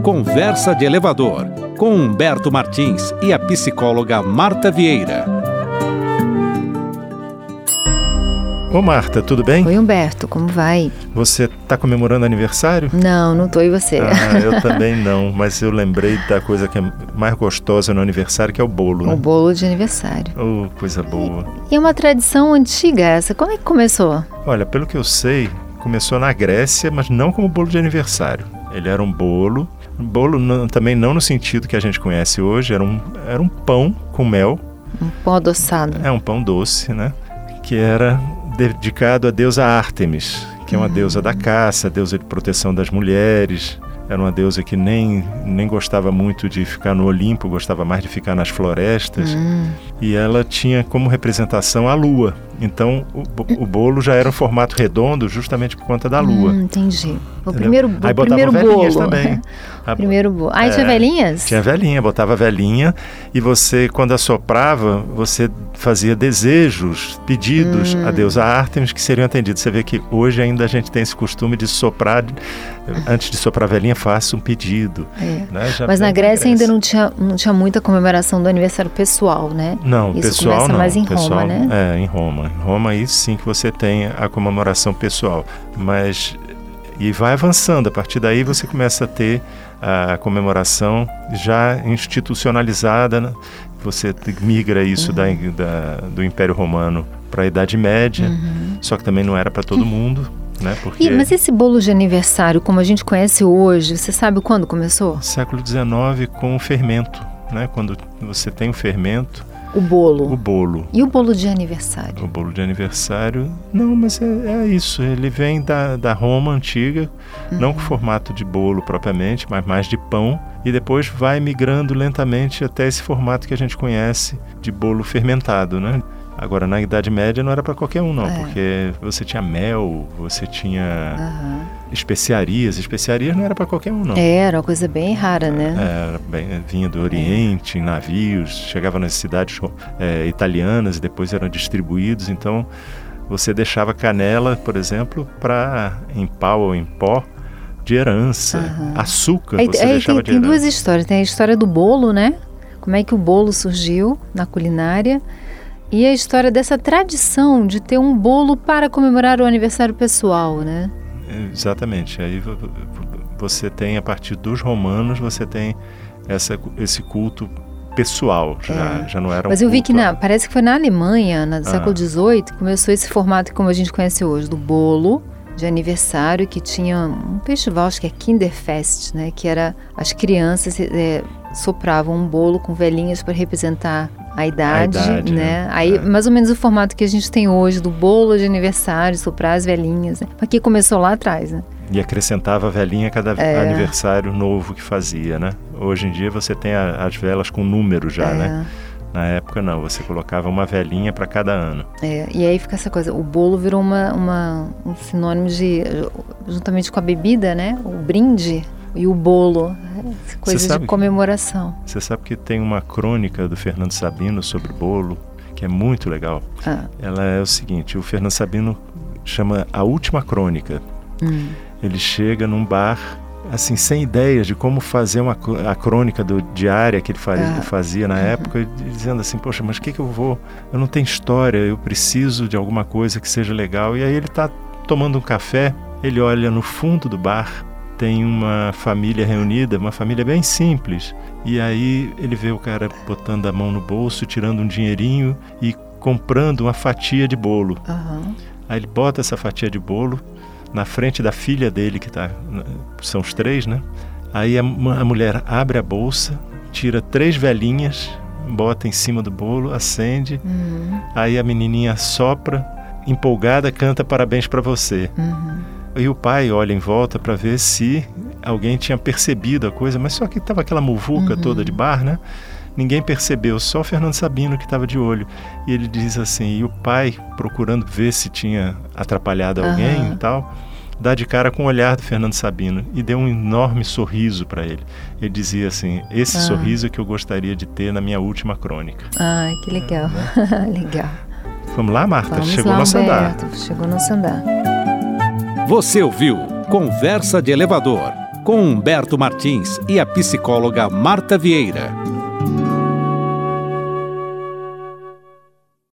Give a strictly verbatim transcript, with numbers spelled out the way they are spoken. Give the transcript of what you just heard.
Conversa de Elevador, com Humberto Martins e a psicóloga Marta Vieira. Ô Marta, tudo bem? Oi Humberto, como vai? Você está comemorando aniversário? Não, não tô, e você? Ah, eu também não, mas eu lembrei da coisa que é mais gostosa no aniversário, que é o bolo, né? O bolo de aniversário. Oh, coisa boa. E é uma tradição antiga essa, como é que começou? Olha, pelo que eu sei, começou na Grécia, mas não como bolo de aniversário. Ele era um bolo, um bolo não, também não no sentido que a gente conhece hoje, era um, era um pão com mel. Um pão adoçado. É um pão doce, né? Que era dedicado à deusa Ártemis, que é uma uhum. deusa da caça, deusa de proteção das mulheres. Era uma deusa que nem, nem gostava muito de ficar no Olimpo, gostava mais de ficar nas florestas. Uhum. E ela tinha como representação a lua. Então o, o bolo já era um formato redondo justamente por conta da lua. Hum, entendi. O primeiro, Aí o botava primeiro velhinhas bolo. também. Primeiro bolo. Ah, é, tinha velhinhas? Tinha velhinha, botava velhinha. E você, quando assoprava, você fazia desejos, pedidos hum. a deusa Ártemis que seriam atendidos. Você vê que hoje ainda a gente tem esse costume de soprar, antes de soprar a velhinha, faça um pedido. É. Né? Mas na Grécia, Grécia ainda não tinha, não tinha muita comemoração do aniversário pessoal, né? Não, Isso pessoal começa não. mais em pessoal, Roma, né? É, em Roma. Em Roma aí sim que você tem a comemoração pessoal. Mas... E vai avançando, a partir daí você começa a ter a comemoração já institucionalizada, né? Você migra isso uhum. da, da, do Império Romano para a Idade Média, uhum. só que também não era para todo mundo, né? Porque... E, mas esse bolo de aniversário, como a gente conhece hoje, você sabe quando começou? Século dezenove, com o fermento, né? Quando você tem o fermento. O bolo. O bolo. E o bolo de aniversário? O bolo de aniversário, não, mas é, é isso. Ele vem da, da Roma antiga, uhum. não com formato de bolo propriamente, mas mais de pão. E depois vai migrando lentamente até esse formato que a gente conhece de bolo fermentado, né? Agora, na Idade Média não era para qualquer um, não, é. porque você tinha mel, você tinha uhum. especiarias. Especiarias não era para qualquer um, não. Era uma coisa bem rara, né? Era bem, vinha do Oriente, é. em navios, chegava nas cidades é, italianas e depois eram distribuídos. Então, você deixava canela, por exemplo, para em pau ou em pó, de herança. Uhum. Açúcar aí, você aí deixava tem, de tem herança. Tem duas histórias. Tem a história do bolo, né? Como é que o bolo surgiu na culinária. E a história dessa tradição de ter um bolo para comemorar o aniversário pessoal, né? Exatamente. Aí você tem, a partir dos romanos, você tem essa, esse culto pessoal. Já, é. já não era um Mas eu vi culto que na, parece que foi na Alemanha, no ah. século dezoito, que começou esse formato como a gente conhece hoje, do bolo de aniversário, que tinha um festival, acho que é Kinderfest, né? Que era, as crianças é, sopravam um bolo com velhinhas para representar a idade, a idade, né? Aí, é. mais ou menos o formato que a gente tem hoje, do bolo de aniversário, soprar as velhinhas, né? Aqui começou lá atrás, né? E acrescentava a velhinha a cada é. aniversário novo que fazia, né? Hoje em dia você tem a, as velas com número já, é. né? Na época não, você colocava uma velhinha para cada ano. É, e aí fica essa coisa, o bolo virou uma, uma, um sinônimo de, juntamente com a bebida, né? O brinde e o bolo, coisas de comemoração. Que, você sabe que tem uma crônica do Fernando Sabino sobre bolo, que é muito legal. Ah. Ela é o seguinte, o Fernando Sabino chama A Última Crônica. Hum. Ele chega num bar, assim, sem ideias de como fazer uma, a crônica do, diária que ele fazia, ah. fazia na uhum. época, dizendo assim, poxa, mas o que que eu vou... Eu não tenho história, eu preciso de alguma coisa que seja legal. E aí ele está tomando um café, ele olha no fundo do bar, tem uma família reunida, uma família bem simples. E aí ele vê o cara botando a mão no bolso, tirando um dinheirinho e comprando uma fatia de bolo. Uhum. Aí ele bota essa fatia de bolo na frente da filha dele, que tá, são os três, né? Aí a, a mulher abre a bolsa, tira três velhinhas, bota em cima do bolo, acende. Uhum. Aí a menininha sopra, empolgada, canta parabéns para você. Uhum. E o pai olha em volta para ver se alguém tinha percebido a coisa, mas só que estava aquela muvuca uhum. toda de bar, né? Ninguém percebeu, só o Fernando Sabino que estava de olho. E ele diz assim, e o pai, procurando ver se tinha atrapalhado alguém uhum. e tal, dá de cara com o olhar do Fernando Sabino e deu um enorme sorriso para ele. Ele dizia assim, esse ah. sorriso é que eu gostaria de ter na minha última crônica. Ai, que legal. É, né? Legal. Vamos lá, Marta? Vamos Chegou lá, nosso Humberto. andar. Chegou nosso andar. Você ouviu Conversa de Elevador, com Humberto Martins e a psicóloga Marta Vieira.